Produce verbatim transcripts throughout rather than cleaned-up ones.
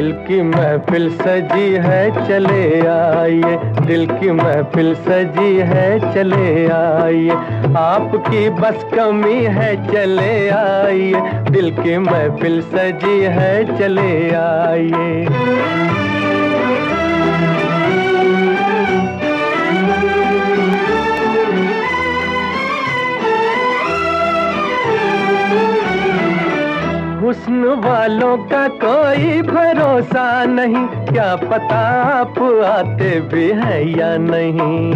दिल की महफिल सजी है चले आइए, दिल की महफिल सजी है चले आइए, आपकी बस कमी है चले आइए, दिल की महफिल सजी है चले आइए। हुस्न वालों का कोई भरोसा नहीं, क्या पता आप आते भी हैं या नहीं।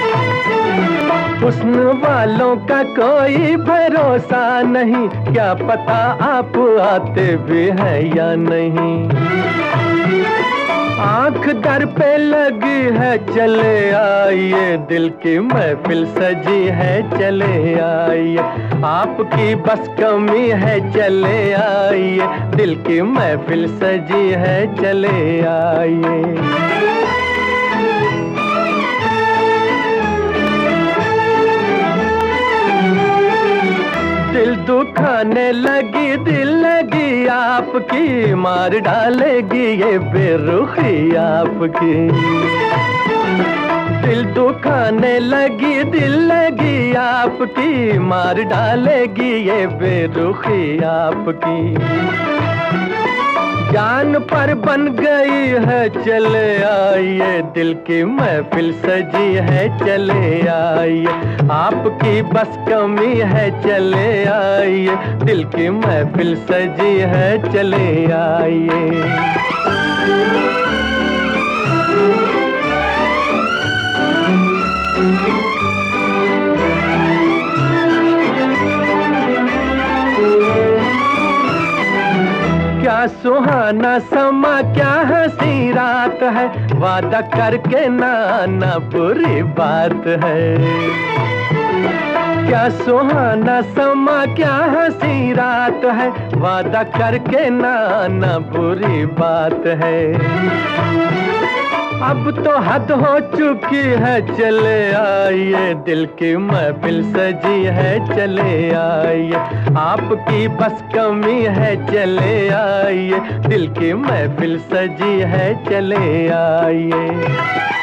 हुस्न वालों का कोई भरोसा नहीं, क्या पता आप आते भी हैं या नहीं। आंख दर पे लगी है चले आइए, दिल की महफिल सजी है चले आइए, आपकी बस कमी है चले आइए, दिल की महफिल सजी है चले आइए। दिल दुखाने लगी दिल लगी आपकी, मार डालेगी ये बेरुखी आपकी। दिल दुखाने लगी दिल लगी आपकी, मार डालेगी ये बेरुखी आपकी। जान पर बन गई है चले आइए, दिल की महफिल सजी है चले आइए, आपकी बस कमी है चले आइए, दिल की महफिल सजी है चले आइए। क्या सुहाना समा क्या हंसी रात है, वादा करके ना आना बुरी बात है। क्या सुहाना समा क्या हंसी रात है, वादा करके ना आना बुरी बात है। अब तो हद हो चुकी है चले आइए, दिल की महफिल सजी है चले आइए, आपकी बस कमी है चले आइए, दिल की महफिल सजी है चले आइए।